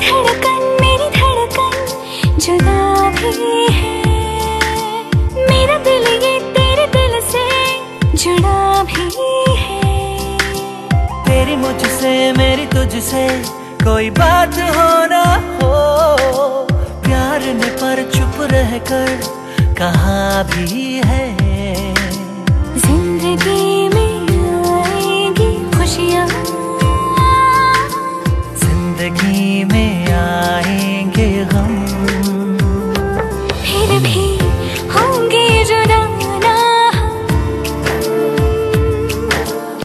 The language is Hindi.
मेरी धड़कन जुदा भी है। मेरा दिल ये तेरे दिल से जुड़ा भी है। तेरी मुझसे मेरी तुझसे कोई बात हो ना हो, प्यार ने पर चुप रहकर कहा भी है। जिंदगी